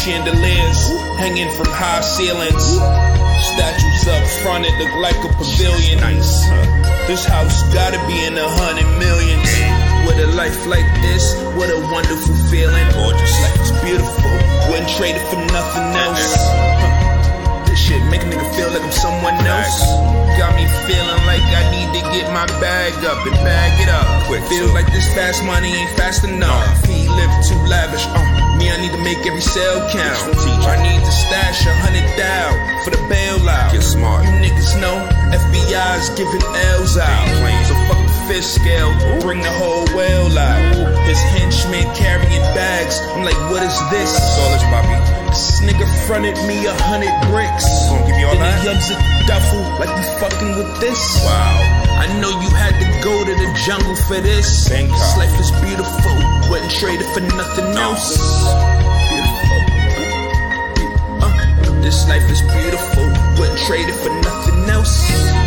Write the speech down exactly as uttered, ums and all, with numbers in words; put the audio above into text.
chandeliers hanging from high ceilings. Statues up front, it look like a pavilion. Nice. This house gotta be in a hundred millions. With a life like this, what a wonderful feeling. Gorgeous, life is beautiful. Wouldn't trade it for nothing else. This shit make a nigga feel like I'm someone else. Got me feeling like I need to get my bag up and bag it up. Quick, feels like this fast money ain't fast enough. He live too lavish. Uh, me, I need to make every sale count. I need to stash a hundred down for the bailout. Get smart. You niggas know F B I's giving L's out. So fuck the fish scale, bring the whole whale out. His henchmen carrying bags. I'm like, what is this? All this, Bobby. This nigga fronted me a hundred bricks. Gonna give you all that? Then he yugs a duffel like we fucking with this. Wow. I know you had to go to the jungle for this. Bangkok. This life is beautiful. Wouldn't trade it for nothing else. Beautiful. Uh, this life is beautiful. Wouldn't trade it for nothing else.